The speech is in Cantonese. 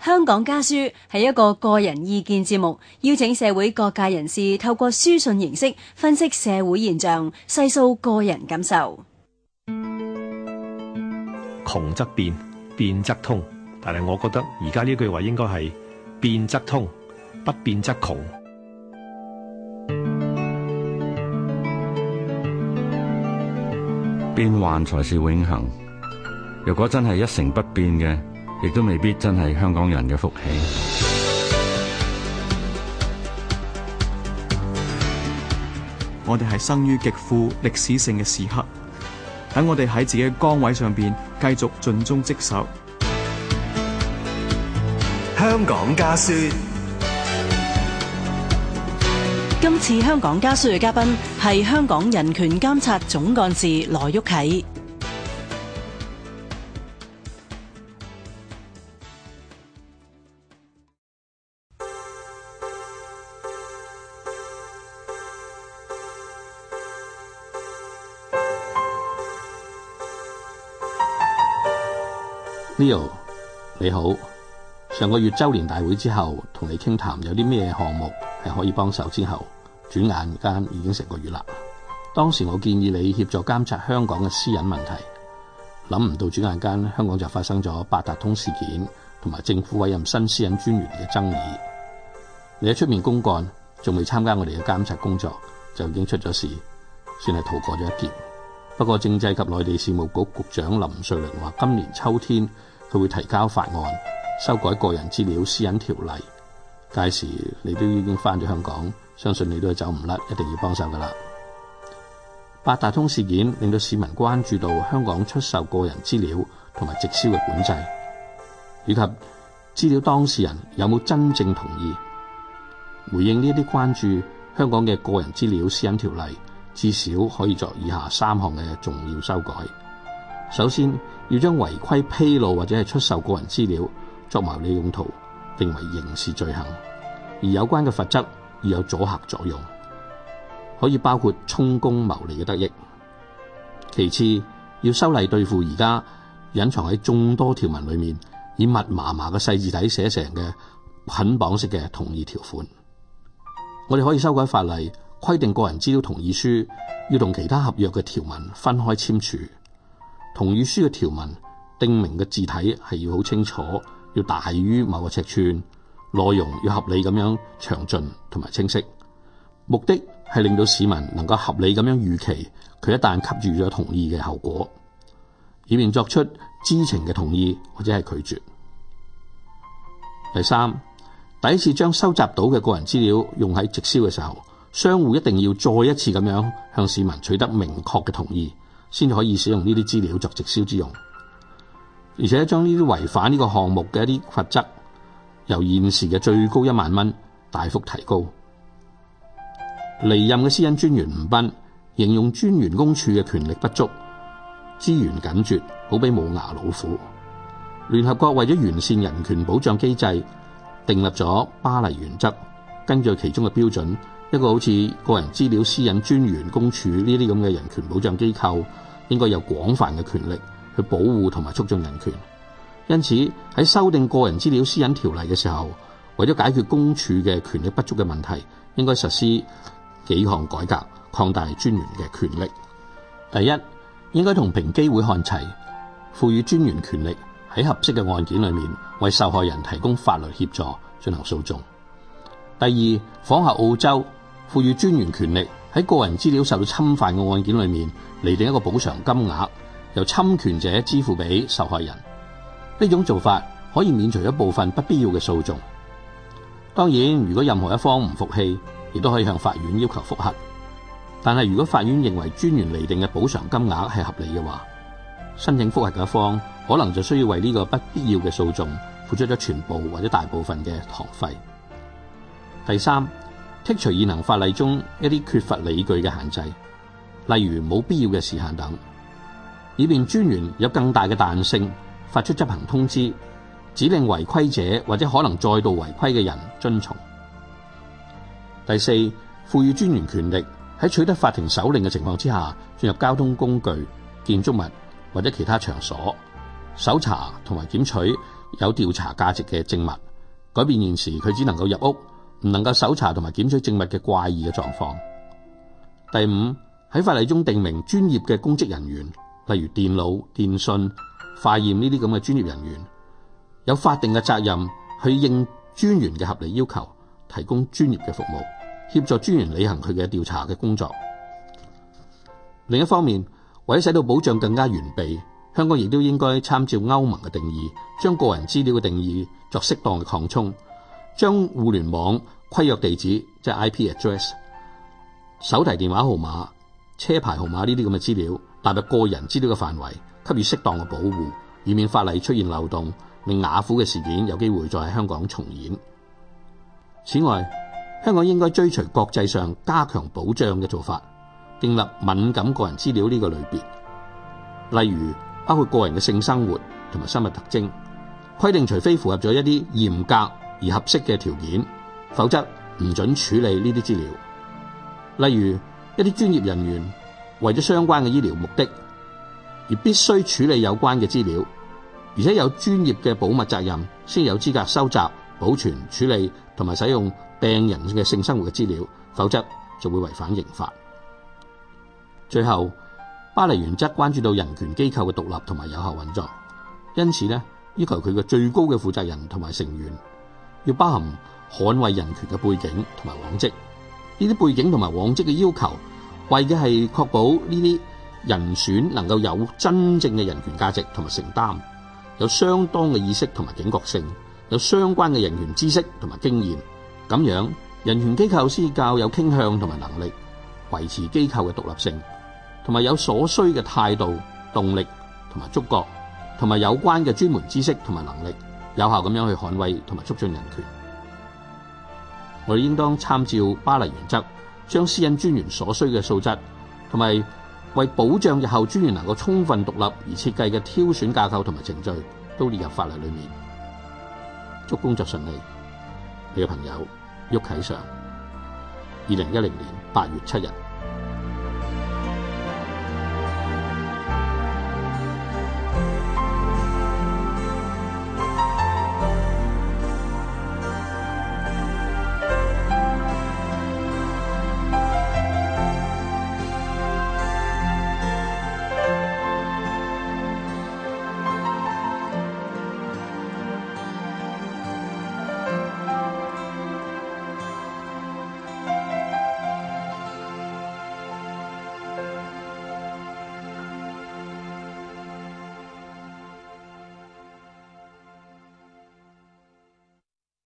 香港家書係一個個人意見節目，邀請社會各界人士透過書信形式分析社會現象，細數個人感受。 窮則變，變則通，但係我覺得而家呢句話應該係變則通，不變則窮。 變幻才是永恆。如果真係一成不變嘅，亦都未必真係香港人嘅福氣。 我哋係生於極富歷史性嘅時刻，等我哋喺自己嘅崗位上邊繼續盡忠職守。 香港家書。 今次香港家書嘅嘉賓係香港人權監察總幹事羅旭啟。 Leo， 你好。上個月周年大會之後，同你傾談有啲咩項目係可以幫手之後，轉眼間已經成個月啦。當時我建議你協助監察香港嘅私隱問題，諗唔到轉眼間香港就發生咗八達通事件，同埋政府委任新私隱專員嘅爭議。你喺出面公幹，仲未參加我哋嘅監察工作，就已經出咗事，算係逃過咗一劫。不過政制及內地事務局局長林瑞麟話，今年秋天佢會提交法案，修改個人資料私隱條例。屆時你都已經返咗香港，相信你都係走唔甩，一定要幫手噶啦。八達通事件令到市民關注到香港出售個人資料同埋直銷嘅管制，以及資料當事人有冇真正同意。回應呢啲關注，香港嘅個人資料私隱條例至少可以作以下3項嘅重要修改。首先，要將違規披露或者係出售個人資料作牟利用途定為刑事罪行，而有關嘅罰則要有阻嚇作用，可以包括充公牟利嘅得益。其次，要修例對付而家隱藏喺眾多條文裏面以密麻麻嘅細字體寫成嘅捆綁式嘅同意條款。我哋可以修改法例，規定個人資料同意書要同其他合約嘅條文分開簽署。同意書嘅條文訂明嘅字體係要好清楚，要大於某個尺寸，內容要合理咁樣詳盡同埋清晰。目的係令到市民能夠合理咁樣預期佢一旦給予咗同意嘅後果，以便作出知情嘅同意或者係拒絕。第三，第一次將收集到嘅個人資料用喺直銷嘅時候，商戶一定要再一次咁樣向市民取得明確嘅同意，先至可以使用呢啲資料作直銷之用。而且將呢啲違反呢個項目嘅一啲罰則，由現時嘅最高1萬蚊大幅提高。離任嘅私隱專員吳斌形容專員公署嘅權力不足，資源緊絀，好比冇牙老虎。聯合國為咗完善人權保障機制，訂立咗巴黎原則，根據其中嘅標準，一個好似個人資料私隱專員公署呢啲咁嘅人權保障機構，應該有廣泛嘅權力去保護同埋促進人權。因此喺修訂個人資料私隱條例嘅時候，為咗解決公署嘅權力不足嘅問題，應該實施幾項改革，擴大專員嘅權力。第一，應該同平機會看齊，賦予專員權力喺合適嘅案件裏面為受害人提供法律協助進行訴訟。第二，仿效澳洲，賦予專員權力喺個人資料受到侵犯嘅案件裏面釐定一個補償金額，由侵權者支付俾受害人。呢種做法可以免除一部分不必要嘅訴訟。當然，如果任何一方唔服氣，亦都可以向法院要求復核。但係如果法院認為專員釐定嘅補償金額係合理嘅話，申請復核嘅一方可能就需要為呢個不必要嘅訴訟付出咗全部或者大部分嘅堂費。第三，剔除現行法例中一啲缺乏理據嘅限制，例如冇必要嘅時限等，以便專員有更大嘅彈性發出執行通知，指令違規者或者可能再度違規嘅人遵從。第四，賦予專員權力喺取得法庭手令嘅情況之下，進入交通工具、建築物或者其他場所，搜查同埋檢取有調查價值嘅證物，改變現時佢只能夠入屋，唔能夠搜查同埋檢取證物嘅怪異嘅狀況。第五，喺法例中訂明專業嘅公職人員，例如電腦、電信、化驗呢啲咁嘅專業人員，有法定嘅責任去應專員嘅合理要求，提供專業嘅服務，協助專員履行佢嘅調查嘅工作。另一方面，為咗使到保障更加完備，香港亦都應該參照歐盟嘅定義，將個人資料嘅定義作適當嘅擴充，將互聯網規約地址即係 IP address、手提電話號碼、車牌號碼呢啲咁嘅資料納入個人資料嘅範圍，給予適當嘅保護，以免法例出現漏洞，令雅虎嘅事件有機會再喺香港重演。此外，香港應該追隨國際上加強保障嘅做法，訂立敏感個人資料呢個類別，例如包括個人嘅性生活同埋生物特徵，規定除非符合咗一啲嚴格而合適嘅條件，否則唔准處理呢啲資料。例如一啲專業人員為咗相關嘅醫療目的而必須處理有關嘅資料，而且有專業嘅保密責任，先有資格收集、保存、處理同埋使用病人嘅性生活嘅資料，否則就會違反刑法。最後，巴黎原則關注到人權機構嘅獨立同埋有效運作，因此呢，要求佢嘅最高嘅負責人同埋成員要包含捍衛人權嘅背景同埋往績。呢啲背景同埋往績嘅要求，為嘅係確保呢啲人選能夠有真正嘅人權價值同埋承擔，有相當嘅意識同埋警覺性，有相關嘅人權知識同埋經驗，咁樣人權機構先較有傾向同埋能力維持機構嘅獨立性，同埋有所需嘅態度、動力同埋觸覺，同埋有關嘅專門知識同埋能力，有效咁樣去捍衛同埋促進人權。我哋應當參照巴黎原則，將私隱專員所需嘅素質，同埋為保障日後專員能夠充分獨立而設計嘅挑選架構同埋程序，都列入法例裏面。祝工作順利，你嘅朋友郁啟上，2010年8月7日。